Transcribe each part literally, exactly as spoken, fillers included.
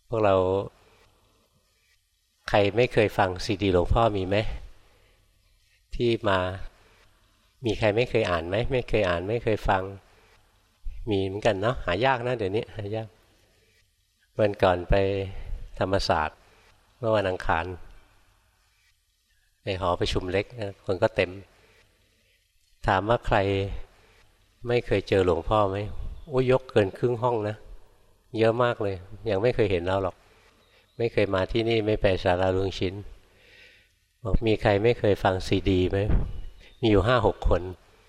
พวกเราใครไม่เคยฟังซีดีหลวงพ่อมีไหมที่มามีใครไม่เคยอ่านไหมไม่เคยอ่านไม่เคยฟังมีเหมือนกันเนาะหายากนะเดี๋ยวนี้หายากวันก่อนไปธรรมศาสตร์เมื่อวันอังคารในหอประชุมเล็กนะคนก็เต็มถามว่าใครไม่เคยเจอหลวงพ่อไหมโอ้ยกเกินครึ่งห้องนะเยอะมากเลยยังไม่เคยเห็นเราหรอกไม่เคยมาที่นี่ไม่ไปศาลาลุงชินบอกมีใครไม่เคยฟังซีดีไหมมีอยู่ห้าหกคน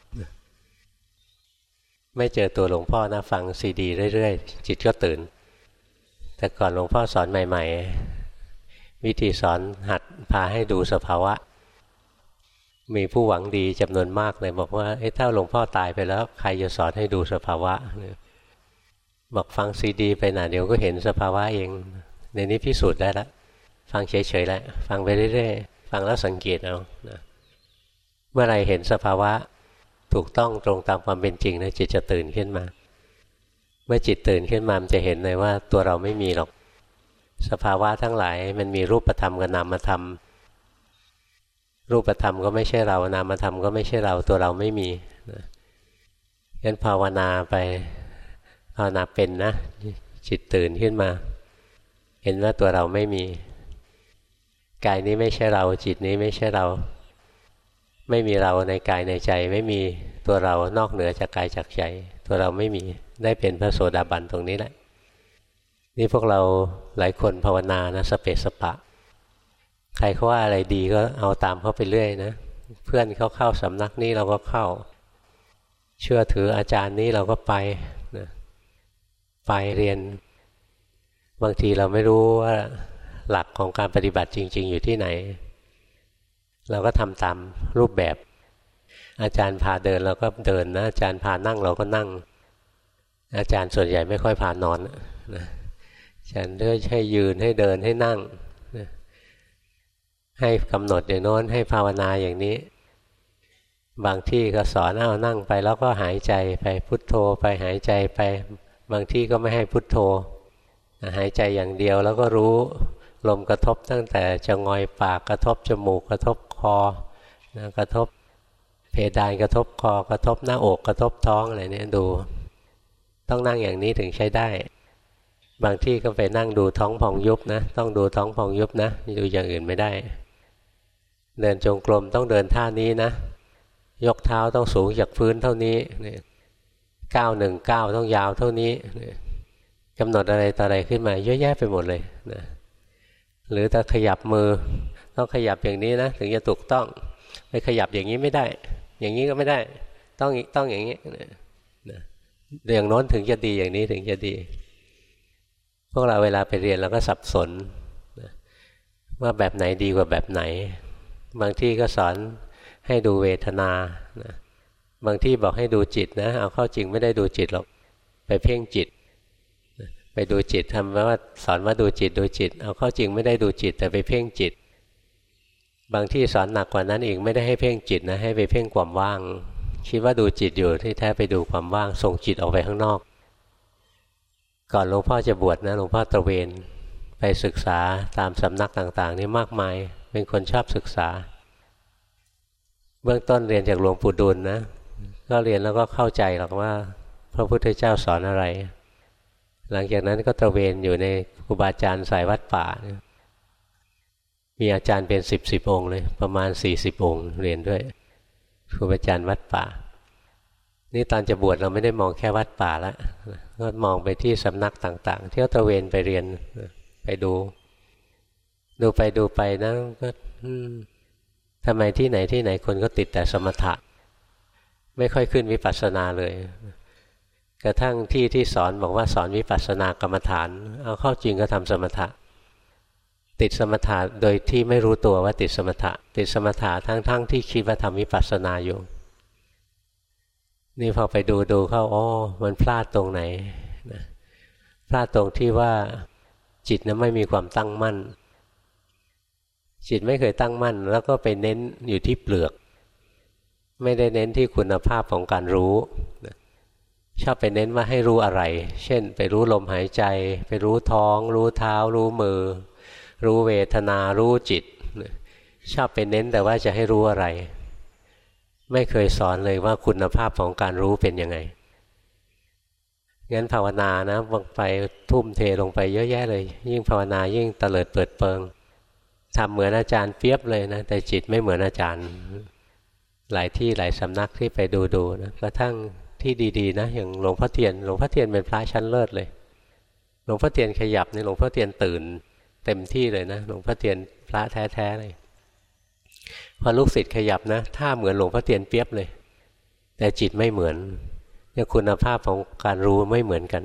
ไม่เจอตัวหลวงพ่อนะฟังซีดีเรื่อยๆจิตก็ตื่นแต่ก่อนหลวงพ่อสอนใหม่ๆวิธีสอนหัดพาให้ดูสภาวะมีผู้หวังดีจำนวนมากเลยบอกว่าถ้าหลวงพ่อตายไปแล้วใครจะสอนให้ดูสภาวะบอกฟังซีดีไปหน่ะเดี๋ยวก็เห็นสภาวะเองในนี้พิสูจน์ได้แล้วฟังเฉยๆแล้วฟังไปเรื่อยๆฟังแล้วสังเกตเอานะเมื่อไรเห็นสภาวะถูกต้องตรงตามความเป็นจริงนะจิตจะตื่นขึ้นมาเมื่อจิตตื่นขึ้นมามันจะเห็นเลยว่าตัวเราไม่มีหรอกสภาวะทั้งหลายมันมีรูปธรรมกับนามธรรมรูปธรรมก็ไม่ใช่เรานามธรรมก็ไม่ใช่เราตัวเราไม่มีนะงั้นภาวนาไปภาวนาเป็นนะจิตตื่นขึ้นมาเห็นว่าตัวเราไม่มีกายนี้ไม่ใช่เราจิตนี้ไม่ใช่เราไม่มีเราในกายในใจไม่มีตัวเรานอกเหนือจากกายจากใจตัวเราไม่มีได้เป็นพระโสดาบันตรงนี้แหละนี่พวกเราหลายคนภาวนานะสเปสสปะใครเขาว่าอะไรดีก็เอาตามเขาไปเรื่อยนะเพื่อนเขาเข้าสำนักนี้เราก็เข้าเชื่อถืออาจารย์นี้เราก็ไปนะไปเรียนบางทีเราไม่รู้ว่าหลักของการปฏิบัติจริงๆอยู่ที่ไหนเราก็ทำตามรูปแบบอาจารย์พาเดินเราก็เดินนะอาจารย์พานั่งเราก็นั่งอาจารย์ส่วนใหญ่ไม่ค่อยพานอนนะอาจารย์เลือกให้ยืนให้เดินให้นั่งนะให้กำหนดอย่างโน้นให้ภาวนาอย่างนี้บางที่ก็สอนเอานั่งไปแล้วก็หายใจไปพุทโธไปหายใจไปบางที่ก็ไม่ให้พุทโธหายใจอย่างเดียวแล้วก็รู้ลมกระทบตั้งแต่จะงอยปากกระทบจมูกกระทบคอนะกระทบเพดานกระทบคอกระทบหน้าอกกระทบท้องอะไรเนี่ยดูต้องนั่งอย่างนี้ถึงใช้ได้บางที่ก็ไปนั่งดูท้องพองยุบนะต้องดูท้องพองยุบนะดูอย่างอื่นไม่ได้เดินจงกรมต้องเดินท่านี้นะยกเท้าต้องสูงจากพื้นเท่านี้ก้าวหนึ่งก้าวต้องยาวเท่านี้กำหนดอะไรต่ออะไรขึ้นมาเยอะแยะไปหมดเลยนะหรือถ้าขยับมือต้องขยับอย่างนี้นะถึงจะถูกต้องไม่ขยับอย่างนี้ไม่ได้อย่างนี้ก็ไม่ได้ต้องต้องอย่างนี้นะอย่างโน้นถึงจะดีอย่างนี้ถึงจะดีพวกเราเวลาไปเรียนเราก็สับสนนะว่าแบบไหนดีกว่าแบบไหนบางที่ก็สอนให้ดูเวทนานะบางที่บอกให้ดูจิตนะเอาเข้าจริงไม่ได้ดูจิตหรอกไปเพ่งจิตไปดูจิตทำว่าสอนว่าดูจิตดูจิตเอาเข้าจริงไม่ได้ดูจิตแต่ไปเพ่งจิตบางที่สอนหนักกว่านั้นอีกไม่ได้ให้เพ่งจิตนะให้ไปเพ่งความว่างคิดว่าดูจิตอยู่ที่แท้ไปดูความว่างส่งจิตออกไปข้างนอกก่อนหลวงพ่อจะบวชนะหลวงพ่อตระเวนไปศึกษาตามสำนักต่างๆนี่มากมายเป็นคนชอบศึกษาเบื้องต้นเรียนจากหลวงปู่ดูลนะก็เรียนแล้วก็เข้าใจหรอกว่าพระพุทธเจ้าสอนอะไรหลังจากนั้นก็ตระเวนอยู่ในครูบาอาจารย์สายวัดป่ามีอาจารย์เป็นสิบสิบองค์เลยประมาณสี่สิบองค์เรียนด้วยครูบาอาจารย์วัดป่านี่ตอนจะบวชเราไม่ได้มองแค่วัดป่าแล้วก็มองไปที่สำนักต่างๆเที่ยวตระเวนไปเรียนไปดูดูไปดูไปนะก็ทำไมที่ไหนที่ไหนคนก็ติดแต่สมถะไม่ค่อยขึ้นวิปัสสนาเลยกระทั่งที่ที่สอนบอกว่าสอนวิปัสสนากรรมฐานเอาเข้าจริงก็ทำสมถะติดสมถะโดยที่ไม่รู้ตัวว่าติดสมถะติดสมถะทั้งๆ ท, ที่คิดว่าทำวิปัสสนาอยู่นี่พอไปดูดูเข้าอ๋อมันพลาดตรงไหนนะพลาดตรงที่ว่าจิตนั้นไม่มีความตั้งมั่นจิตไม่เคยตั้งมั่นแล้วก็ไปเน้นอยู่ที่เปลือกไม่ได้เน้นที่คุณภาพของการรู้ชอบไปเน้นว่าให้รู้อะไรเช่นไปรู้ลมหายใจไปรู้ท้องรู้เท้ารู้มือรู้เวทนารู้จิตชอบไปเน้นแต่ว่าจะให้รู้อะไรไม่เคยสอนเลยว่าคุณภาพของการรู้เป็นยังไงงั้นภาวนานะลงไปทุ่มเทลงไปเยอะแยะเลยยิ่งภาวนายิ่งเตลิดเปิดเปิงทำเหมือนอาจารย์เปียบเลยนะแต่จิตไม่เหมือนอาจารย์หลายที่หลายสำนักที่ไปดูดูนะกระทั่งที่ดีๆนะอย่างหลวงพ่อเทียนหลวงพ่อเทียนเป็นพระชั้นเลิศเลยหลวงพ่อเทียนขยับนี่หลวงพ่อเทียนตื่นเต็มที่เลยนะหลวงพ่อเทียนพระแท้ๆเลยพอลูกศิษย์ขยับนะท่าเหมือนหลวงพ่อเทียนเปียบเลยแต่จิตไม่เหมือนเนี่ยคุณภาพของการรู้ไม่เหมือนกัน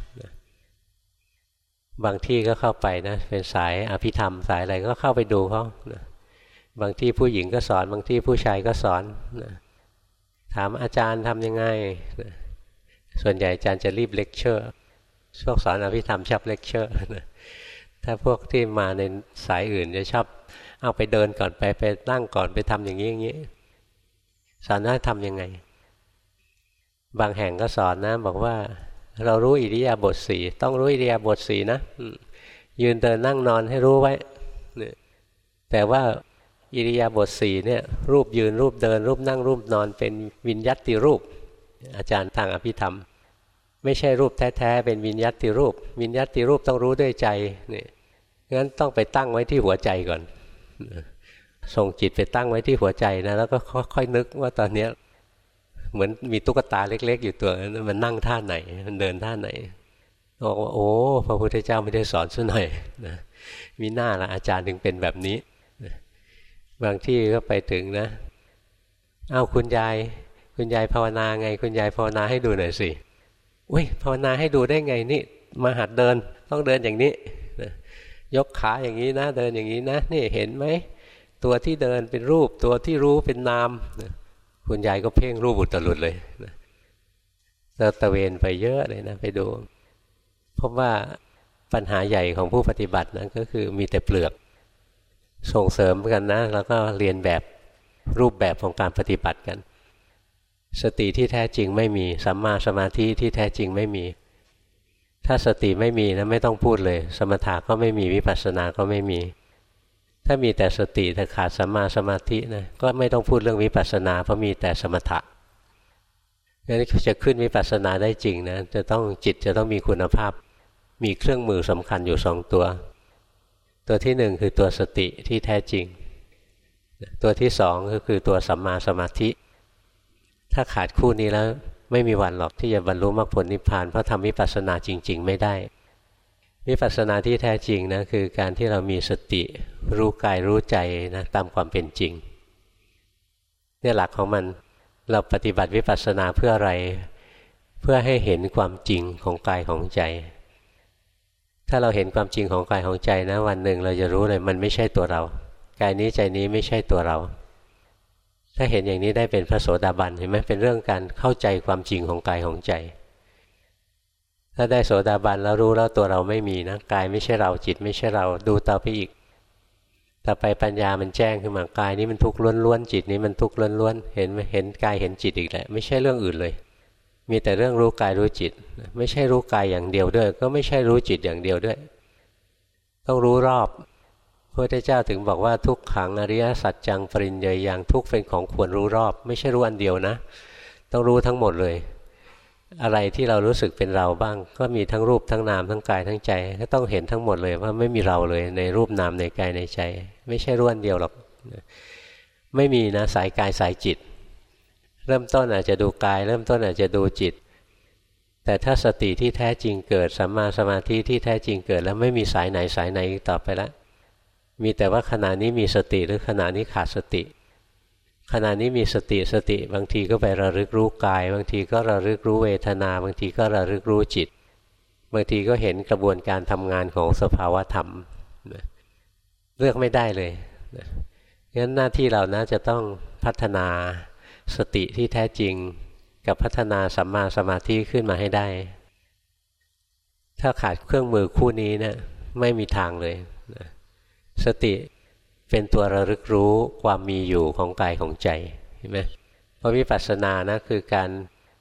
บางที่ก็เข้าไปนะเป็นสายอภิธรรมสายอะไรก็เข้าไปดูเขานะบางที่ผู้หญิงก็สอนบางที่ผู้ชายก็สอนนะถามอาจารย์ทำยังไงนะส่วนใหญ่อาจารย์จะรีบเลคเชอร์ช่วงสอนอภิธรรมชอบเลคเชอร์นะถ้าพวกที่มาในสายอื่นจะชอบเอาไปเดินก่อนไปไปนั่งก่อนไปทำอย่างนี้อย่างนี้สอนว่าทำยังไงบางแห่งก็สอนนะบอกว่าเรารู้อิริยาบถสี่ต้องรู้อิริยาบถสี่นะยืนเดินนั่งนอนให้รู้ไว้แต่ว่าอิริยาบถสี่เนี่ยรูปยืนรูปเดินรูปนั่งรูปนอนเป็นวิญญัตติรูปอาจารย์ทางอภิธรรมไม่ใช่รูปแท้ๆเป็นวิญญัตติรูปวิญญัตติรูปต้องรู้ด้วยใจนี่งั้นต้องไปตั้งไว้ที่หัวใจก่อนส่งจิตไปตั้งไว้ที่หัวใจนะแล้วก็ค่อยๆนึกว่าตอนนี้เหมือนมีตุ๊กตาเล็กๆอยู่ตัวนั้นมันนั่งท่าไหนมันเดินท่าไหนบอกว่าโอ้พระพุทธเจ้าไม่ได้สอนซะหน่อยนะมีหน้าละอาจารย์ถึงเป็นแบบนี้บางที่ก็ไปถึงนะอ้าวคุณยายคุณยายภาวนาไงคุณยายภาวนาให้ดูหน่อยสิอุ้ยภาวนาให้ดูได้ไงนี่มาหัดเดินต้องเดินอย่างนี้นะยกขาอย่างนี้นะเดินอย่างนี้นะนี่เห็นไหมตัวที่เดินเป็นรูปตัวที่รู้เป็นนามนะคุณยายก็เพ่งรูปอุตรุดเลยนะเราตะเวนไปเยอะเลยนะไปดูเพราะว่าปัญหาใหญ่ของผู้ปฏิบัตินะก็คือมีแต่เปลือกส่งเสริมกันนะแล้วก็เรียนแบบรูปแบบของการปฏิบัติกันสติที่แท้จริงไม่มีสัมมาสมาธิที่แท้จริงไม่มีถ้าสติไม่มีนะไม่ต้องพูดเลยสมถะก็ไม่มีวิปัสสนาก็ไม่มีถ้ามีแต่สติแต่ขาดสัมมาสมาธินะก็ไม่ต้องพูดเรื่องวิปัสสนาเพราะมีแต่สมถะงั้นจะขึ้นวิปัสสนาได้จริงนะจะต้องจิตจะต้องมีคุณภาพมีเครื่องมือสำคัญอยู่สองตัวตัวที่หนึ่งคือตัวสติที่แท้จริงตัวที่สองก็คือตัวสัมมาสมาธิถ้าขาดคู่นี้แล้วไม่มีวันหรอกที่จะบรรลุมรรคผลนิพพานเพราะทำวิปัสสนาจริงๆไม่ได้วิปัสสนาที่แท้จริงนะคือการที่เรามีสติรู้กายรู้ใจนะตามความเป็นจริงเนี่ยหลักของมันเราปฏิบัติวิปัสสนาเพื่ออะไรเพื่อให้เห็นความจริงของกายของใจถ้าเราเห็นความจริงของกายของใจนะวันหนึ่งเราจะรู้เลยมันไม่ใช่ตัวเรากายนี้ใจนี้ไม่ใช่ตัวเราถ้าเห็นอย่างนี้ได้เป็นพระโสดาบันเห็นไหมเป็นเรื่องการเข้าใจความจริงของกายของใจถ้าได้โสดาบันแล้วรู้แล้วตัวเราไม่มีนะกายไม่ใช่เราจิตไม่ใช่เราดูต่อไปอีกต่อไปปัญญามันแจ้งขึ้นมากายนี้มันทุกข์ล้วนๆจิตนี้มันทุกข์ล้วนๆเห็นไหมเห็นกายเห็นจิตอีกแหละไม่ใช่เรื่องอื่นเลยมีแต่เรื่องรู้กายรู้จิตไม่ใช่รู้กายอย่างเดียวด้วยก็ไม่ใช่รู้จิตอย่างเดียวด้วยต้องรู้รอบพระพุทธเจ้าถึงบอกว่าทุกขังอริยสัจจังปริญเยยังทุกเป็นของควรรู้รอบไม่ใช่รู้อันเดียวนะต้องรู้ทั้งหมดเลยอะไรที่เรารู้สึกเป็นเราบ้างก็มีทั้งรูปทั้งนามทั้งกายทั้งใจก็ต้องเห็นทั้งหมดเลยว่าไม่มีเราเลยในรูปนามในกายในใจไม่ใช่รู้อันเดียวหรอกไม่มีนะสายกายสายจิตเริ่มต้นอาจจะดูกายเริ่มต้นอาจจะดูจิตแต่ถ้าสติที่แท้จริงเกิดสัมมาสมาธิที่แท้จริงเกิดแล้วไม่มีสายไหนสายไหนอีกต่อไปแล้วมีแต่ว่าขณะนี้มีสติหรือขณะนี้ขาดสติขณะนี้มีสติสติบางทีก็ไประลึกรู้กายบางทีก็ระลึกรู้เวทนาบางทีก็ระลึกรู้จิตบางทีก็เห็นกระบวนการทำงานของสภาวะธรรมเลือกไม่ได้เลยงั้นหน้าที่เรานะจะต้องพัฒนาสติที่แท้จริงกับพัฒนาสัมมาสมาธิขึ้นมาให้ได้ถ้าขาดเครื่องมือคู่นี้เนี่ยไม่มีทางเลยสติเป็นตัวระลึกรู้ความมีอยู่ของกายของใจเห็นไหมเพราะวิปัสสนานะคือการ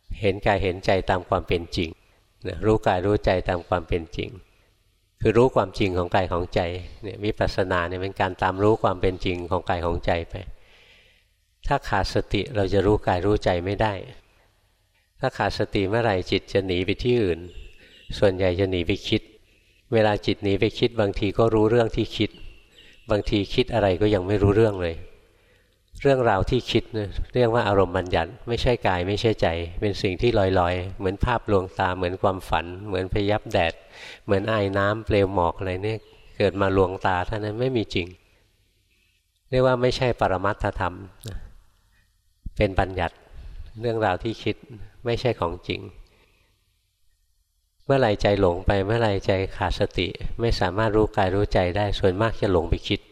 เห็นกายเห็นใจตามความเป็นจริงนะรู้กายรู้ใจตามความเป็นจริงคือรู้ความจริงของกายของใจเนี่ยวิปัสสนาเนี่ยเป็นการตามรู้ความเป็นจริงของกายของใจไปถ้าขาดสติเราจะรู้กายรู้ใจไม่ได้ถ้าขาดสติเมื่อไหร่จิตจะหนีไปที่อื่นส่วนใหญ่จะหนีไปคิดเวลาจิตหนีไปคิดบางทีก็รู้เรื่องที่คิดบางทีคิดอะไรก็ยังไม่รู้เรื่องเลยเรื่องราวที่คิดเนี่ยเรียกว่าอารมณ์บัญญัติไม่ใช่กายไม่ใช่ใจเป็นสิ่งที่ลอยๆเหมือนภาพลวงตาเหมือนความฝันเหมือนพยับแดดเหมือนไอ้น้ำเปลวหมอกอะไรเนี่ยเกิดมาลวงตาเท่านั้นไม่มีจริงเรียกว่าไม่ใช่ปรมัตถธรรมเป็นบัญญัติเรื่องราวที่คิดไม่ใช่ของจริงเมื่อไหร่ใจหลงไปเมื่อไหร่ใจขาดสติไม่สามารถรู้กายรู้ใจได้ส่วนมากจะหลงไปคิด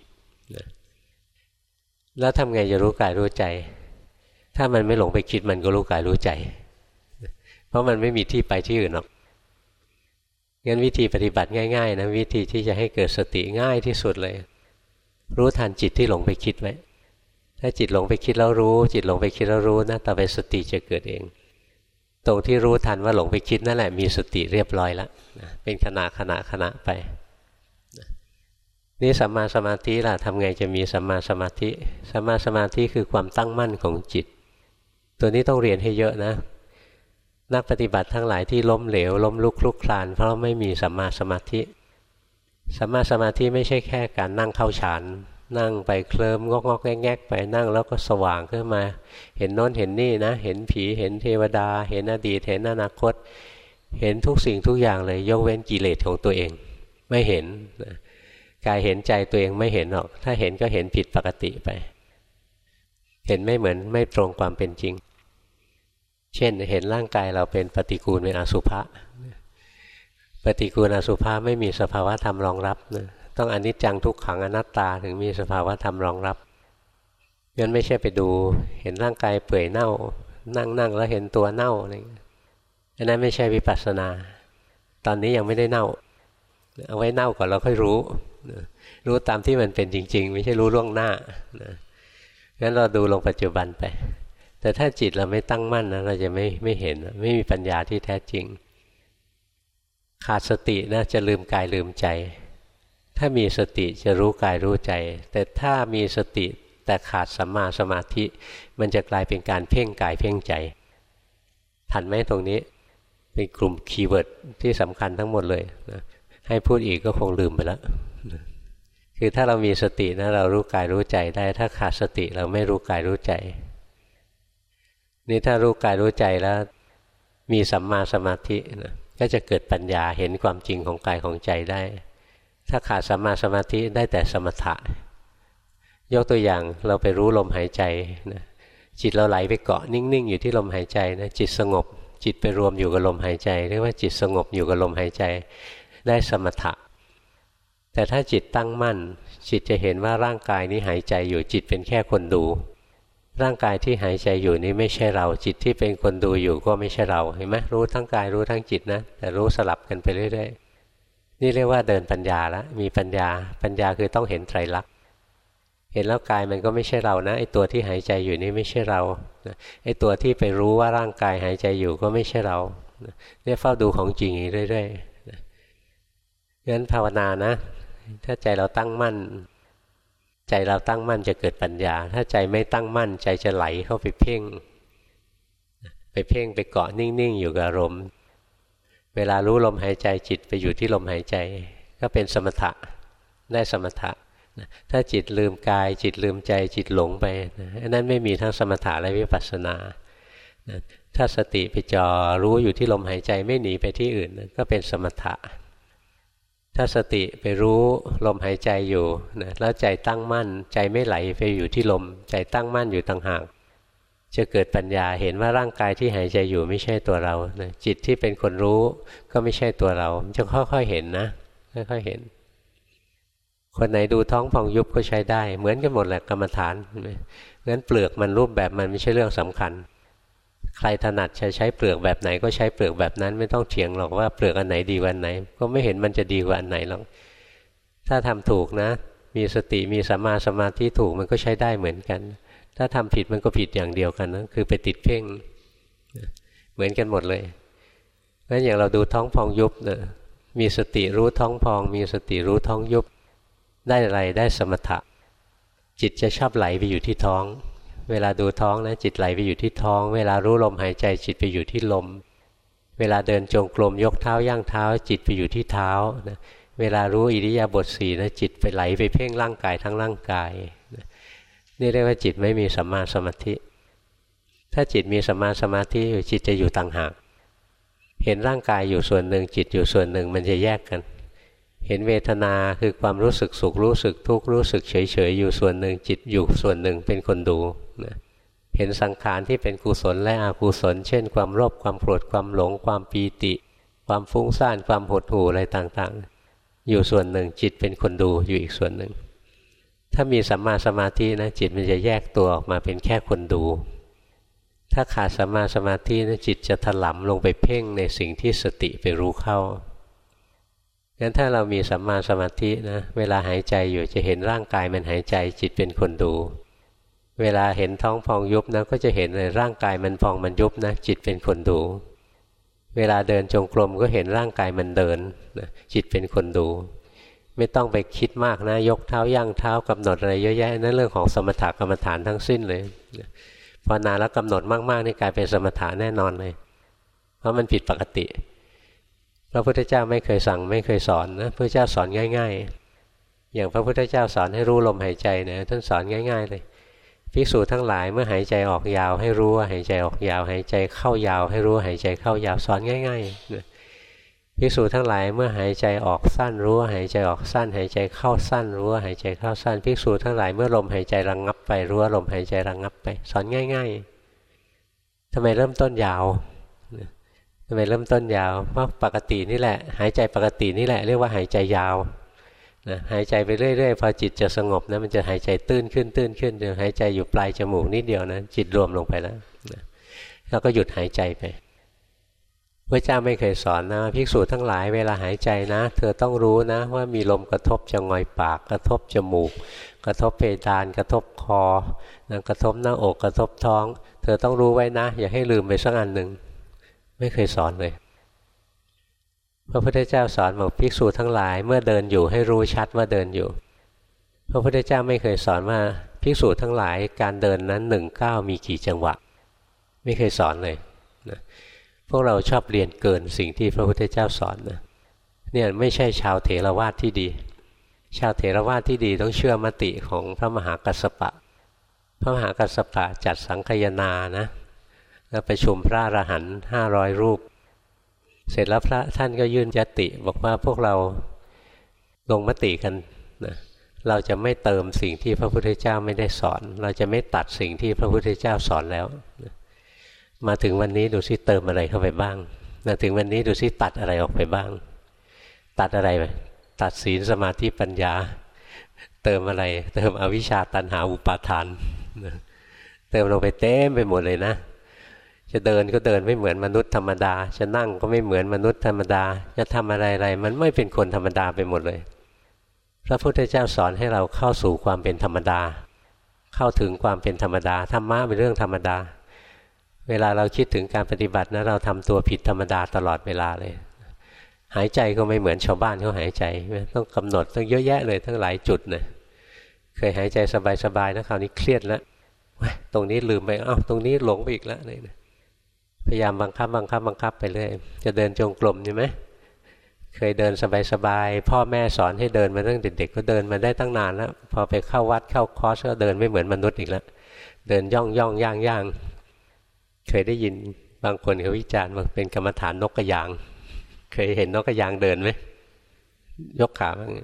แล้วทำไงจะรู้กายรู้ใจถ้ามันไม่หลงไปคิดมันก็รู้กายรู้ใจเพราะมันไม่มีที่ไปที่อื่นหรอกงั้นวิธีปฏิบัติง่ายๆนะวิธีที่จะให้เกิดสติง่ายที่สุดเลยรู้ทันจิตที่หลงไปคิดไว้ถ้าจิตหลงไปคิดแล้วรู้จิตหลงไปคิดแล้วรู้นะต่อไปสติจะเกิดเองตรงที่รู้ทันว่าหลงไปคิดนั่นแหละมีสติเรียบร้อยแล้วนะเป็นขณะขณะขณะไปนะนี่สัมมาสมาธิล่ะทำไงจะมีสัมมาสมาธิสัมมาสมาธิคือความตั้งมั่นของจิตตัวนี้ต้องเรียนให้เยอะนะนักปฏิบัติทั้งหลายที่ล้มเหลวล้มลุกคลุกคลานเพราะไม่มีสัมมาสมาธิสัมมาสมาธิไม่ใช่แค่การนั่งเข้าฌานนั่งไปเคลิ้มงอกงอกแงกๆไปนั่งแล้วก็สว่างขึ้นมาเห็นโน้นเห็นนี่นะเห็นผีเห็นเทวดาเห็นอดีตเห็นอนาคตเห็นทุกสิ่งทุกอย่างเลยยกเว้นกิเลสของตัวเองไม่เห็นกายเห็นใจตัวเองไม่เห็นหรอกถ้าเห็นก็เห็นผิดปกติไปเห็นไม่เหมือนไม่ตรงความเป็นจริงเช่นเห็นร่างกายเราเป็นปฏิกูลเป็นอสุภะปฏิกูลอสุภะไม่มีสภาวะธรรมรองรับนะต้องอนิจจังทุกขังอนัตตาถึงมีสภาวะธรรมรองรับงั้นไม่ใช่ไปดูเห็นร่างกายเปื่อยเน่านั่งนั่งแล้วเห็นตัวเน่าอะไรอันนั้นไม่ใช่วิปัสสนาตอนนี้ยังไม่ได้เน่าเอาไว้เน่าก่อนเราค่อยรู้รู้ตามที่มันเป็นจริงๆไม่ใช่รู้ล่วงหน้างั้นเราดูลงปัจจุบันไปแต่ถ้าจิตเราไม่ตั้งมั่นนะเราจะไม่ไม่เห็นไม่มีปัญญาที่แท้จริงขาดสตินะจะลืมกายลืมใจถ้ามีสติจะรู้กายรู้ใจแต่ถ้ามีสติแต่ขาดสัมมาสมาธิมันจะกลายเป็นการเพ่งกายเพ่งใจทันไหมตรงนี้เป็นกลุ่มคีย์เวิร์ดที่สำคัญทั้งหมดเลยนะให้พูดอีกก็คงลืมไปแล้วคือถ้าเรามีสตินะเรารู้กายรู้ใจได้ถ้าขาดสติเราไม่รู้กายรู้ใจนี่ถ้ารู้กายรู้ใจแล้วมีสัมมาสมาธินะก็จะเกิดปัญญาเห็นความจริงของกายของใจได้ถ้าขาดสัมมาสมาธิได้แต่สมถะยกตัวอย่างเราไปรู้ลมหายใจนะจิตเราไหลไปเกาะนิ่งๆอยู่ที่ลมหายใจนะจิตสงบจิตไปรวมอยู่กับลมหายใจเรียกว่าจิตสงบอยู่กับลมหายใจได้สมถะแต่ถ้าจิตตั้งมั่นจิตจะเห็นว่าร่างกายนี้หายใจอยู่จิตเป็นแค่คนดูร่างกายที่หายใจอยู่นี้ไม่ใช่เราจิตที่เป็นคนดูอยู่ก็ไม่ใช่เราเห็นไหมรู้ทั้งกายรู้ทั้งจิตนะแต่รู้สลับกันไปเรื่อยๆนี่เรียกว่าเดินปัญญาแล้วมีปัญญาปัญญาคือต้องเห็นไตรลักษณ์เห็นแล้วกายมันก็ไม่ใช่เรานะไอ้ตัวที่หายใจอยู่นี่ไม่ใช่เราไอ้ตัวที่ไปรู้ว่าร่างกายหายใจอยู่ก็ไม่ใช่เราเนี่ยเฝ้าดูของจริงอยู่เรื่อยๆงั้นภาวนานะถ้าใจเราตั้งมั่นใจเราตั้งมั่นจะเกิดปัญญาถ้าใจไม่ตั้งมั่นใจจะไหลเข้าไปเพ่งไปเพ่งไปเกาะนิ่งๆอยู่กับอารมณ์เวลารู้ลมหายใจจิตไปอยู่ที่ลมหายใจก็เป็นสมถะได้สมถะถ้าจิตลืมกายจิตลืมใจจิตหลงไปอันนั้นไม่มีทั้งสมถะและวิปัสสนาถ้าสติไปจ่อรู้อยู่ที่ลมหายใจไม่หนีไปที่อื่นก็เป็นสมถะถ้าสติไปรู้ลมหายใจอยู่นะแล้วใจตั้งมั่นใจไม่ไหลไปอยู่ที่ลมใจตั้งมั่นอยู่ต่างหากจะเกิดปัญญาเห็นว่าร่างกายที่หายใจอยู่ไม่ใช่ตัวเรานะจิตที่เป็นคนรู้ก็ไม่ใช่ตัวเราจะค่อยๆเห็นนะค่อยๆเห็นคนไหนดูท้องพองยุบก็ใช้ได้เหมือนกันหมดแหละกรรมฐานงั้นเปลือกมันรูปแบบมันไม่ใช่เรื่องสำคัญใครถนัดใช้ใช้เปลือกแบบไหนก็ใช้เปลือกแบบนั้นไม่ต้องเถียงหรอกว่าเปลือกอันไหนดีกว่าอันไหนก็ไม่เห็นมันจะดีกว่าอันไหนหรอกถ้าทำถูกนะมีสติมีสัมมาสมาธิถูกมันก็ใช้ได้เหมือนกันถ้าทำผิดมันก็ผิดอย่างเดียวกันนะคือไปติดเพ่งเหมือนกันหมดเลยเพราะฉะนั้นอย่างเราดูท้องพองยุบเนี่ยมีสติรู้ท้องพองมีสติรู้ท้องยุบได้อะไรได้สมถะจิตจะชอบไหลไปอยู่ที่ท้องเวลาดูท้องนะจิตไหลไปอยู่ที่ท้องเวลารู้ลมหายใจจิตไปอยู่ที่ลมเวลาเดินจงกรมยกเท้าย่างเท้าจิตไปอยู่ที่เท้านะเวลารู้อิริยาบถสี่นะจิตไปไหลไปเพ่งร่างกายทั้งร่างกายนี่เรียกว่าจิตไม่มีสัมมาสมาธิถ้าจิตมีสัมมาสมาธิอยู่จิตจะอยู่ต่างหากเห็นร่างกายอยู่ส่วนหนึ่งจิตอยู่ส่วนหนึ่งมันจะแยกกันเห็นเวทนาคือความรู้สึกสุขรู้สึกทุกข์รู้สึกเฉยๆอยู่ส่วนหนึ่งจิตอยู่ส่วนหนึ่งเป็นคนดูนะเห็นสังขารที่เป็นกุศลและอกุศลเช่นความโลภความโกรธความหลงความปีติความฟุ้งซ่านความหดหู่อะไรต่างๆอยู่ส่วนหนึ่งจิตเป็นคนดูอยู่อีกส่วนหนึ่งถ้ามีสัมมาสมาธินะจิตมันจะแยกตัวออกมาเป็นแค่คนดูถ้าขาดสัมมาสมาธินะจิตจะถลำลงไปเพ่งในสิ่งที่สติไปรู้เข้างั้นถ้าเรามีสัมมาสมาธินะเวลาหายใจอยู่จะเห็นร่างกายมันหายใจจิตเป็นคนดูเวลาเห็นท้องพองยุบนะก็จะเห็นเลยร่างกายมันพองมันยุบนะจิตเป็นคนดูเวลาเดินจงกรมก็เห็นร่างกายมันเดินนะจิตเป็นคนดูไม่ต้องไปคิดมากนะยกเท้าย่างเท้ากำหนดอะไรเยอะแยะนั่นเรื่องของสมถกรรมฐานทั้งสิ้นเลยพอนานแล้วกำหนดมากๆนี่กลายเป็นสมถะแน่นอนเลยเพราะมันผิดปกติพระพุทธเจ้าไม่เคยสั่งไม่เคยสอนนะพระพุทธเจ้าสอนง่ายๆอย่างพระพุทธเจ้าสอนให้รู้ลมหายใจเนี่ยท่านสอนง่ายๆเลยภิกษุทั้งหลายเมื่อหายใจออกยาวให้รู้ว่าหายใจออกยาวหายใจเข้ายาวให้รู้หายใจเข้ายาวสอนง่ายๆภิกษุทั้งหลายเมื่อหายใจออกสั้นรู้ว่าหายใจออกสั้นหายใจเข้าสั้นรู้ว่าหายใจเข้าสั้นภิกษุทั้งหลายเมื่อลมหายใจระงับไปรู้ว่าลมหายใจระงับไปสอนง่ายๆทำไมเริ่มต้นยาวทำไมเริ่มต้นยาวเพราะปกตินี่แหละหายใจปกตินี่แหละเรียกว่าหายใจยาวนะหายใจไปเรื่อยๆพอจิตจะสงบนะมันจะหายใจตื้นขึ้นตื้นขึ้นจนหายใจอยู่ปลายจมูกนิดเดียวนะจิตรวมลงไปแล้วนะแล้วก็หยุดหายใจไปพระเจ้าไม่เคยสอนนะภิกษุทั้งหลายเวลาหายใจนะเธอต้องรู้นะว่ามีลมกระทบจงอยปากกระทบจมูกกระทบเพดานกระทบคอนะกระทบหน้าอกกระทบท้องเธอต้องรู้ไว้นะอย่าให้ลืมไปสักอันหนึ่งไม่เคยสอนเลยพระพุทธเจ้าสอนบอกภิกษุทั้งหลายเมื่อเดินอยู่ให้รู้ชัดว่าเดินอยู่พระพุทธเจ้าไม่เคยสอนว่าภิกษุทั้งหลายการเดินนั้นหนึ่งก้าวมีกี่จังหวะไม่เคยสอนเลยนะพวกเราชอบเรียนเกินสิ่งที่พระพุทธเจ้าสอนนะเนี่ยไม่ใช่ชาวเถรวาทที่ดีชาวเถรวาทที่ดีต้องเชื่อมติของพระมหากัสสปะพระมหากัสสปะจัดสังคายนานะแล้วประชุมพระอรหันต์ห้าร้อยรูปเสร็จแล้วพระท่านก็ยื่นยติบอกว่าพวกเราลงมติกันนะเราจะไม่เติมสิ่งที่พระพุทธเจ้าไม่ได้สอนเราจะไม่ตัดสิ่งที่พระพุทธเจ้าสอนแล้วนะมาถึงวันนี้ดูซิเติมอะไรเข้าไปบ้างมาถึงวันนี้ดูซิตัดอะไรออกไปบ้างตัดอะไรไปตัดศีลสมาธิปัญญาเติมอะไรเติมอวิชชาตัณหาอุปาทานนะเติมลงไปเต็มไปหมดเลยนะจะเดินก็เดินไม่เหมือนมนุษย์ธรรมดาจะนั่งก็ไม่เหมือนมนุษย์ธรรมดาจะทำอะไรอะไรมันไม่เป็นคนธรรมดาไปหมดเลยพระพุทธเจ้าสอนให้เราเข้าสู่ความเป็นธรรมดาเข้าถึงความเป็นธรรมดาธรรมะเป็นเรื่องธรรมดาเวลาเราคิดถึงการปฏิบัตินะเราทำตัวผิดธรรมดาตลอดเวลาเลยหายใจก็ไม่เหมือนชาวบ้านเขาหายใจต้องกำหนดต้องเยอะแยะเลยทั้งหลายจุดนะเคยหายใจสบายๆนะคราวนี้เครียดแล้วตรงนี้ลืมไปอ้าวตรงนี้หลงไปอีกแล้วนี่นะพยายามบังคับบังคับบังคับไปเรื่อยจะเดินจงกรมใช่ไหมเคยเดินสบายๆพ่อแม่สอนให้เดินมาตั้งแต่เด็กก็เดินมาได้ตั้งนานแล้วพอไปเข้าวัดเข้าคอร์สก็เดินไม่เหมือนมนุษย์อีกแล้วเดินย่องย่องย่างย่างเคยได้ยินบางคนเขาวิจารณ์ว่าเป็นกรรมฐานนกกระยางเคยเห็นนกกระยางเดินไหมยกขาบ้าง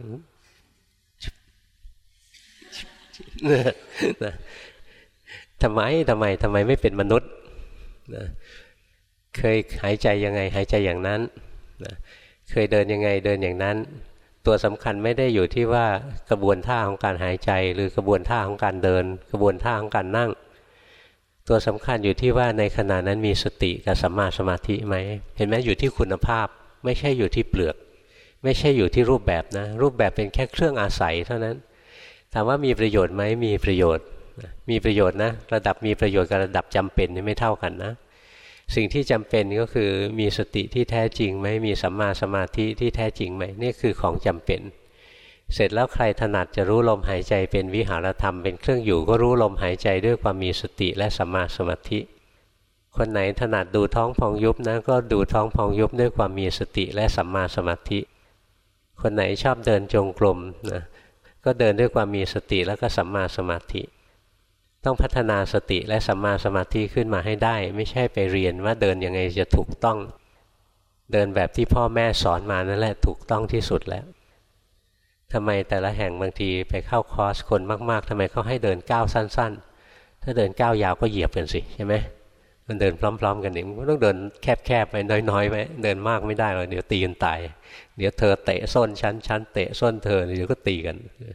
ทำไมทำไมทำไมไม่เป็นมนุษย์นะเคยหายใจยังไงหายใจอย่างนั้นนะเคยเดินยังไงเดินอย่างนั้นตัวสำคัญไม่ได้อยู่ที่ว่ากระบวนท่าของการหายใจหรือกระบวนท่าของการเดินกระบวนท่าของการนั่งตัวสำคัญอยู่ที่ว่าในขณะนั้นมีสติกับสัมมาสมาธิไหมเห็นไหมอยู่ที่คุณภาพไม่ใช่อยู่ที่เปลือกไม่ใช่อยู่ที่รูปแบบนะรูปแบบเป็นแค่เครื่องอาศัยเท่านั้นถามว่ามีประโยชน์ไหมมีประโยชน์มีประโยชน์นะระดับมีประโยชน์กับระดับจำเป็นนี่ไม่เท่ากันนะสิ่งที่จำเป็นก็คือมีสติที่แท้จริงไหมมีสัมมาสมาธิที่แท้จริงไหมนี่คือของจำเป็นเสร็จแล้วใครถนัดจะรู้ลมหายใจเป็นวิหารธรรมเป็นเครื่องอยู่ก็รู้ลมหายใจด้วยความมีสติและสัมมาสมาธิคนไหนถนัดดูท้องพองยุบนะก็ดูท้องพองยุบด้วยความมีสติและสัมมาสมาธิคนไหนชอบเดินจงกรมนะก็เดินด้วยความมีสติแล้วก็สัมมาสมาธิต้องพัฒนาสติและสัมมาสมาธิขึ้นมาให้ได้ไม่ใช่ไปเรียนว่าเดินยังไงจะถูกต้องเดินแบบที่พ่อแม่สอนมานั่นแหละถูกต้องที่สุดแล้วทำไมแต่ละแห่งบางทีไปเข้าคอร์สคนมากๆทำไมเขาให้เดินก้าวสั้นๆถ้าเดินก้าวยาวก็เหยียบกันสิใช่ไหมมันเดินพร้อมๆกันนี่มันต้องเดินแคบๆไปน้อยๆไปเดินมากไม่ได้หรอกเดี๋ยวตีกันตายเดี๋ยวเธอเตะส้นฉันฉันเตะส้นเธอเดี๋ยวก็ตีกัน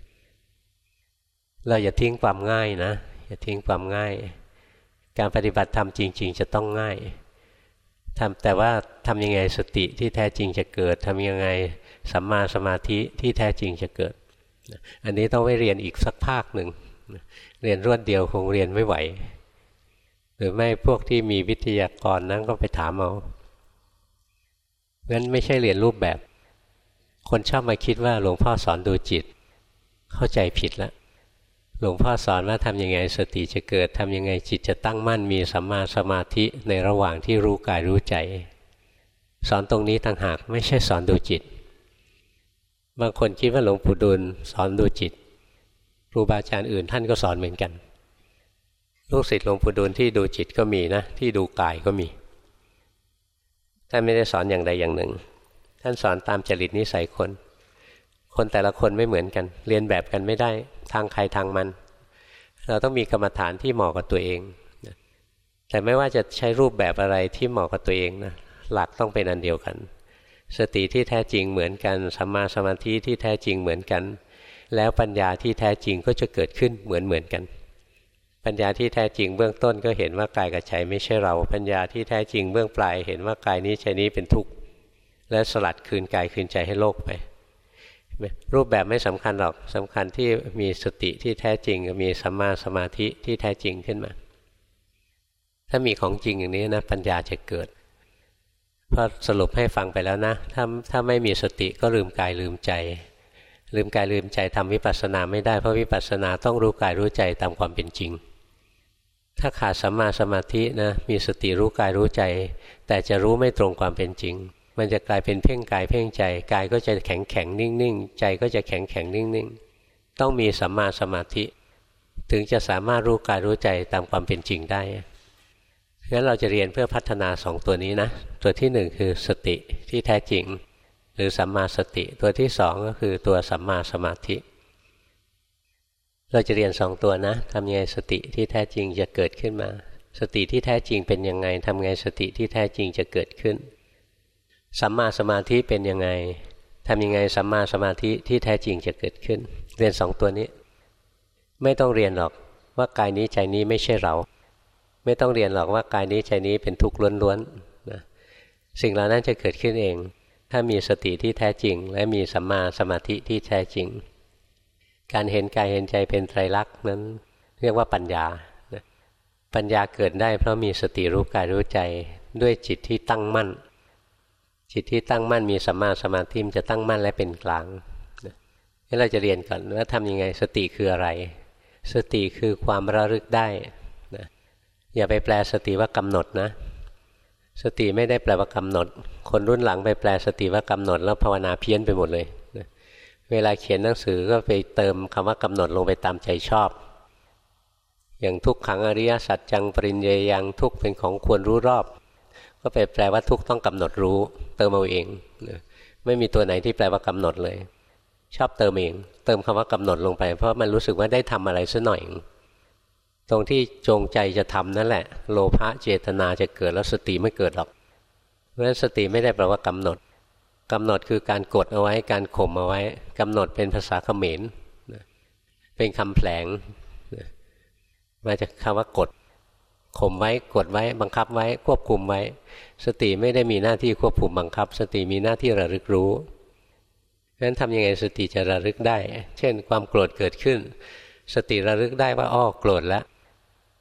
เราอย่าทิ้งความง่ายนะอย่าทิ้งความง่ายการปฏิบัติธรรมจริงๆจะต้องง่ายทำแต่ว่าทำยังไงสติที่แท้จริงจะเกิดทำยังไงสัมมาสมาธิที่แท้จริงจะเกิดอันนี้ต้องไปเรียนอีกสักภาคหนึ่งเรียนรวดเดียวคงเรียนไม่ไหวหรือไม่พวกที่มีวิทยากรนั้นก็ไปถามเอางั้นไม่ใช่เรียนรูปแบบคนชอบมาคิดว่าหลวงพ่อสอนดูจิตเข้าใจผิดแล้วหลวงพ่อสอนว่าทำยังไงสติจะเกิดทำยังไงจิตจะตั้งมั่นมีสัมมาสมาธิในระหว่างที่รู้กายรู้ใจสอนตรงนี้ต่างหากไม่ใช่สอนดูจิตบางคนคิดว่าหลวงปู่ดูลสอนดูจิตครูบาอาจารย์อื่นท่านก็สอนเหมือนกันลูกศิษย์หลวงปู่ดูลที่ดูจิตก็มีนะที่ดูกายก็มีท่านไม่ได้สอนอย่างใดอย่างหนึ่งท่านสอนตามจริตนิสัยคนคนแต่ละคนไม่เหมือนกันเรียนแบบกันไม่ได้ทางใครทางมันเราต้องมีกรรมฐานที่เหมาะกับตัวเองแต่ไม่ว่าจะใช้รูปแบบอะไรที่เหมาะกับตัวเองนะหลักต้องเป็นอันเดียวกันสติที่แท้จริงเหมือนกันสัมมาสมาธิที่แท้จริงเหมือนกันแล้วปัญญาที่แท้จริงก็จะเกิดขึ้นเหมือนเหมือนกันปัญญาที่แท้จริงเบื้องต้นก็เห็นว่ากายกับใจไม่ใช่เราปัญญาที่แท้จริงเบื้องปลายเห็นว่ากายนี้ใจนี้เป็นทุกข์และสลัดคืนกายคืนใจให้โลกไปรูปแบบไม่สำคัญหรอกสำคัญที่มีสติที่แท้จริงมีสัมมาสมาธิที่แท้จริงขึ้นมาถ้ามีของจริงอย่างนี้นะปัญญาจะเกิดพอสรุปให้ฟังไปแล้วนะถ้าถ้าไม่มีสติก็ลืมกายลืมใจลืมกายลืมใจทำวิปัสสนาไม่ได้เพราะวิปัสสนาต้องรู้กายรู้ใจตามความเป็นจริงถ้าขาดสัมมาสมาธินะมีสติรู้กายรู้ใจแต่จะรู้ไม่ตรงความเป็นจริงมันจะกลายเป็นเพ่งกายเพ่งใจกายก็จะแข็งแข็งนิ่งนิ่งใจก็จะแข็งแข็งนิ่งนิ่งต้องมีสัมมาสมาธิถึงจะสามารถรู้กายรู้ใจตามความเป็นจริงได้งั้นเราจะเรียนเพื่อพัฒนาสองตัวนี้นะตัวที่หนึ่งคือสติที่แท้จริงหรือสัมมาสติตัวที่สองก็คือตัวสัมมาสมาธิเราจะเรียนสองตัวนะทำยังไงสติที่แท้จริงจะเกิดขึ้นมาสติที่แท้จริงเป็นยังไงทำไงสติที่แท้จริงจะเกิดขึ้นสัมมาสมาธิเป็นยังไงทำยังไงสัมมาสมาธิที่แท้จริงจะเกิดขึ้นเรียนสองตัวนี้ไม่ต้องเรียนหรอกว่ากายนี้ใจนี้ไม่ใช่เราไม่ต้องเรียนหรอกว่ากายนี้ใจนี้เป็นทุกข์ล้วนๆนะสิ่งเหล่านั้นจะเกิดขึ้นเองถ้ามีสติที่แท้จริงและมีสัมมาสมาธิที่แท้จริงการเห็นกายเห็นใจเป็นไตรลักษณ์นั้นเรียกว่าปัญญานะปัญญาเกิดได้เพราะมีสติรู้กายรู้ใจด้วยจิตที่ตั้งมั่นจิตที่ตั้งมั่นมีสัมมาสมาธิมันจะตั้งมั่นและเป็นกลางนี่เราจะเรียนก่อนว่าทำยังไงสติคืออะไรสติคือความระลึกได้นะอย่าไปแปลสติว่ากำหนดนะสติไม่ได้แปลว่ากำหนดคนรุ่นหลังไปแปลสติว่ากำหนดแล้วภาวนาเพี้ยนไปหมดเลยนะเวลาเขียนหนังสือก็ไปเติมคำว่ากำหนดลงไปตามใจชอบอย่างทุกขังอริยสัจจังปริญเยยังทุกเป็นของควรรู้รอบก็ไปแปลว่าทุกต้องกำหนดรู้เติมเอาเองนะไม่มีตัวไหนที่แปลว่ากำหนดเลยชอบเติมเองเติมคำว่ากำหนดลงไปเพราะมันรู้สึกว่าได้ทำอะไรสักหน่อยตรงที่จงใจจะทำนั่นแหละโลภะเจตนาจะเกิดแล้วสติไม่เกิดหรอกเพราะฉะนั้นสติไม่ได้แปลว่ากำหนดกำหนดคือการกดเอาไว้การข่มเอาไว้กำหนดเป็นภาษาเขมรเป็นคำแผลงมาจากคำว่ากดข่มไว้กดไว้บังคับไว้ควบคุมไว้สติไม่ได้มีหน้าที่ควบคุมบังคับสติมีหน้าที่ระลึกรู้เพราะฉะนั้นทำยังไงสติจะระลึกได้เช่นความโกรธเกิดขึ้นสติระลึกได้ว่าอ้อโกรธแล้ว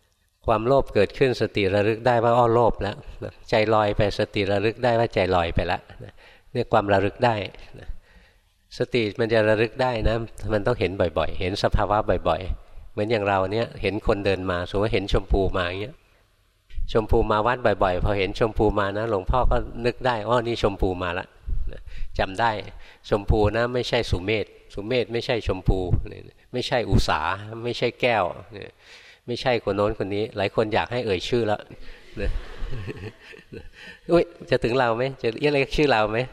ความโลภเกิดขึ้นสติระลึกได้ว่าอ้อโลภแล้วใจลอยไปสติระลึกได้ว่าใจลอยไปแล้วนี่ความระลึกได้สติมันจะระลึกได้นะมันต้องเห็นบ่อยๆเห็นสภาวะบ่อยๆเหมือนอย่างเราเนี่ยเห็นคนเดินมาสมมติว่าเห็นชมพูมาอย่างเงี้ยชมพูมาวัดบ่อยๆพอเห็นชมพูมานะหลวงพ่อก็นึกได้อ๋อนี่ชมพูมาละจำได้ชมพูนะไม่ใช่สุเมธสุเมธไม่ใช่ชมพูไม่ใช่อุษาไม่ใช่แก้วไม่ใช่คนโน้นคนนี้หลายคนอยากให้เอ่ยชื่อแล้วอุ้ยจะถึงเราไหมจะเรียกชื่อเราไหม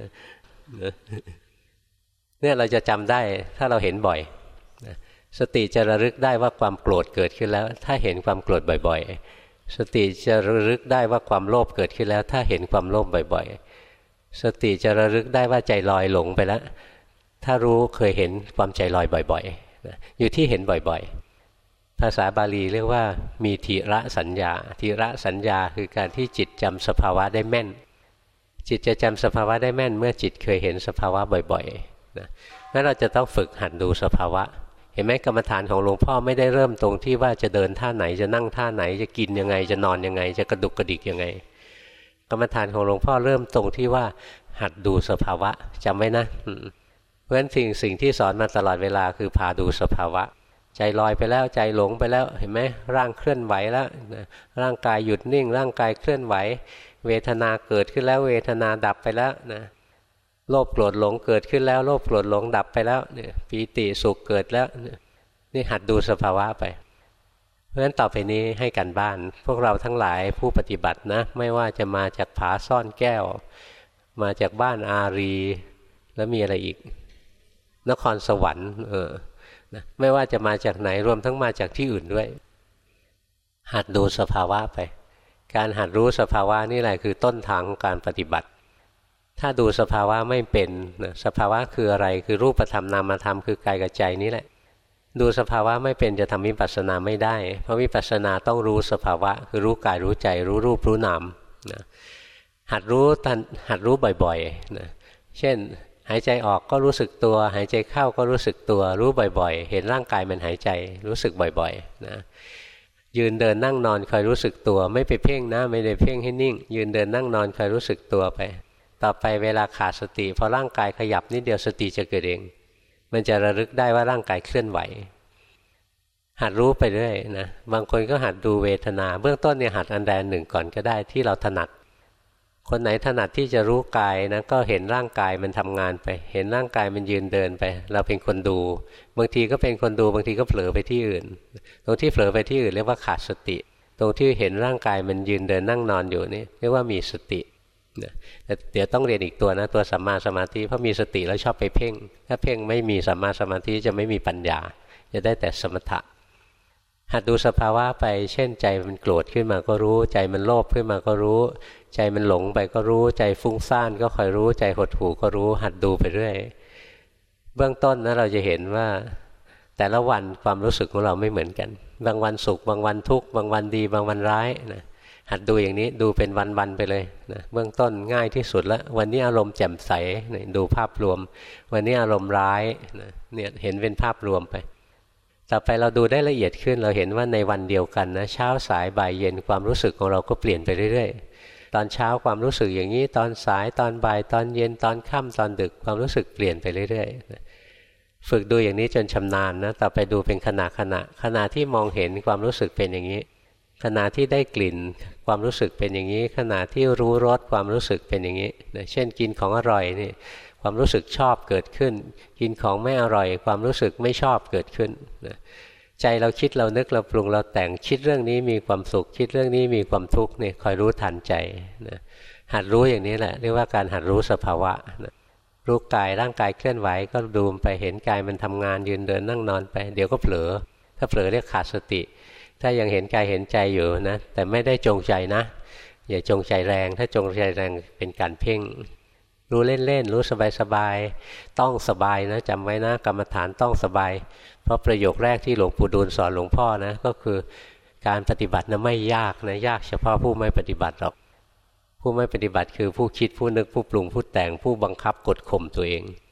เนี่ยเราจะจำได้ถ้าเราเห็นบ่อยสติจะระลึกได้ว่าความโกรธเกิดขึ้นแล้วถ้าเห็นความโกรธบ่อยๆสติจะระลึกได้ว่าความโลภเกิดขึ้นแล้วถ้าเห็นความโลภบ่อยๆสติจะระลึกได้ว่าใจลอยหลงไปแล้วถ้ารู้เคยเห็นความใจลอยบ่อยๆอยู่ที่เห็นบ่อยๆภาษาบาลีเรียกว่ามีทีระสัญญาทีระสัญญาคือการที่จิตจำสภาวะได้แม่นจิตจะจำสภาวะได้แม่นเมื่อจิตเคยเห็นสภาวะบ่อยๆนะงั้นเราจะต้องฝึกหัดดูสภาวะเห็นไหมกรรมฐานของหลวงพ่อไม่ได้เริ่มตรงที่ว่าจะเดินท่าไหนจะนั่งท่าไหนจะกินยังไงจะนอนยังไงจะกระดุกกระดิกยังไงกรรมฐานของหลวงพ่อเริ่มตรงที่ว่าหัดดูสภาวะจำไว้นะเพราะฉะนั้นสิ่งสิ่งที่สอนมาตลอดเวลาคือพาดูสภาวะใจลอยไปแล้วใจหลงไปแล้วเห็นไหมร่างเคลื่อนไหวแล้วร่างกายหยุดนิ่งร่างกายเคลื่อนไหวเวทนาเกิดขึ้นแล้วเวทนาดับไปแล้วนะโลภโกรธหลงเกิดขึ้นแล้วโลภโกรธหลงดับไปแล้วเนี่ยปีติสุขเกิดแล้วนี่หัดดูสภาวะไปเพราะฉะนั้นต่อไปนี้ให้กันบ้านพวกเราทั้งหลายผู้ปฏิบัตินะไม่ว่าจะมาจากผาซ่อนแก้วมาจากบ้านอารีแล้วมีอะไรอีกนครสวรรค์เออนะไม่ว่าจะมาจากไหนรวมทั้งมาจากที่อื่นด้วยหัดดูสภาวะไปการหัดรู้สภาวะนี่แหละคือต้นทางของการปฏิบัติถ้าดูสภาวะไม่เป็นนะสภาวะคืออะไรคือรูปธรรมนามธรรมคือกายกับใจนี่แหละดูสภาวะไม่เป็นจะทำวิปัสสนาไม่ได้เพราะวิปัสสนาต้องรู้สภาวะคือรู้กายรู้ใจรู้รูปรู้นามนะหัดรู้หัดรู้บ่อยๆนะเช่นหายใจออกก็รู้สึกตัวหายใจเข้าก็รู้สึกตัวรู้บ่อยๆเห็นร่างกายมันหายใจรู้สึกบ่อยๆนะยืนเดินนั่งนอนคอยรู้สึกตัวไม่ไปเพ่งนะไม่ได้เพ่งให้นิ่งยืนเดินนั่งนอนคอยรู้สึกตัวไปต่อไปเวลาขาดสติพอร่างกายขยับนิดเดียวสติจะเกิดเองมันจะระลึกได้ว่าร่างกายเคลื่อนไหวหัดรู้ไปเรื่อยนะบางคนก็หัดดูเวทนาเบื้องต้นเนี่ยหัดอันใดอันหนึ่งก่อนก็ได้ที่เราถนัดคนไหนถนัดที่จะรู้กายนะก็เห็นร่างกายมันทำงานไปเห็นร่างกายมันยืนเดินไปเราเป็นคนดูบางทีก็เป็นคนดูบางทีก็เผลอไปที่อื่นตรงที่เผลอไปที่อื่นเรียกว่าขาดสติตรงที่เห็นร่างกายมันยืนเดินนั่งนอนอยู่นี่เรียกว่ามีสติแต่เดี๋ยวต้องเรียนอีกตัวนะตัวสัมมาสมาธิเพราะมีสติแล้วชอบไปเพ่งถ้าเพ่งไม่มีสัมมาสมาธิจะไม่มีปัญญาจะได้แต่สมถะหัดดูสภาวะไปเช่นใจมันโกรธขึ้นมาก็รู้ใจมันโลภขึ้นมาก็รู้ใจมันหลงไปก็รู้ใจฟุ้งซ่านก็คอยรู้ใจหดหู่ก็รู้หัดดูไปเรื่อยเบื้องต้นนะเราจะเห็นว่าแต่ละวันความรู้สึกของเราไม่เหมือนกันบางวันสุขบางวันทุกข์บางวันดีบางวันร้ายนะหัดดูอย่างนี้ดูเป็นวันๆไปเลยนะเบื้องต้นง่ายที่สุดแล้ววันนี้อารมณ์แจ่มใสนะดูภาพรวมวันนี้อารมณ์ร้ายนะเนี่ยเห็นเป็นภาพรวมไปต่อไปเราดูได้ละเอียดขึ้นเราเห็นว่าในวันเดียวกันนะเช้าสายบ่ายเย็นความรู้สึกของเราก็เปลี่ยนไปเรื่อยๆตอนเช้าความรู้สึกอย่างนี้ตอนสายตอนบ่ายตอนเย็นตอนค่ำตอนดึกความรู้สึกเปลี่ยนไปเรื่อยๆฝึกดูอย่างนี้จนชำนาญนะต่อไปดูเป็นขณะขณะขณะที่มองเห็นความรู้สึกเป็นอย่างนี้ขณะที่ได้กลิ่นความรู้สึกเป็นอย่างนี้ขณะที่รู้รสความรู้สึกเป็นอย่างนี้นะเช่นกินของอร่อยนี่ความรู้สึกชอบเกิดขึ้นกินของไม่อร่อยความรู้สึกไม่ชอบเกิดขึ้นนะใจเราคิดเรานึกเราปรุงเราแต่งคิดเรื่องนี้มีความสุขคิดเรื่องนี้มีความทุกข์นี่คอยรู้ทันใจนะหัดรู้อย่างนี้แหละเรียกว่าการหัดรู้สภาวะนะรู้กายร่างกายเคลื่อนไหวก็ดูไปเห็นกายมันทำงานยืนเดินนั่งนอนไปเดี๋ยวก็เผลอถ้าเผลอเรียกขาดสติถ้ายังเห็นกายเห็นใจอยู่นะแต่ไม่ได้จงใจนะอย่าจงใจแรงถ้าจงใจแรงเป็นการเพ่งรู้เล่นๆรู้สบายๆต้องสบายนะจำไว้นะกรรมฐานต้องสบายเพราะประโยคแรกที่หลวงปู่ดูลสอนหลวงพ่อนะก็คือการปฏิบัตินะไม่ยากนะยากเฉพาะผู้ไม่ปฏิบัติหรอกผู้ไม่ปฏิบัติคือผู้คิดผู้นึกผู้ปรุงผู้แต่งผู้บังคับกดข่มตัวเอง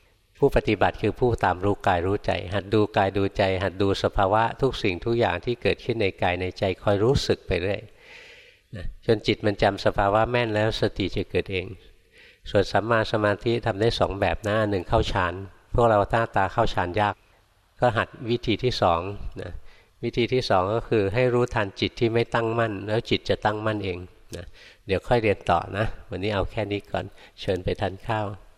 ผู้ปฏิบัติคือผู้ตามรู้กายรู้ใจหัดดูกายดูใจหัดดูสภาวะทุกสิ่งทุกอย่างที่เกิดขึ้นในกายในใจคอยรู้สึกไปเรื่อยนะจนจิตมันจำสภาวะแม่นแล้วสติจะเกิดเองส่วนสัมมาสมาธิทำได้สองแบบนะหนึ่งเข้าฌานพวกเราหน้าตาเข้าฌานยากก็หัดวิธีที่สองนะวิธีที่สองก็คือให้รู้ทันจิตที่ไม่ตั้งมั่นแล้วจิตจะตั้งมั่นเองนะเดี๋ยวค่อยเรียนต่อนะวันนี้เอาแค่นี้ก่อนเชิญไปทานข้าว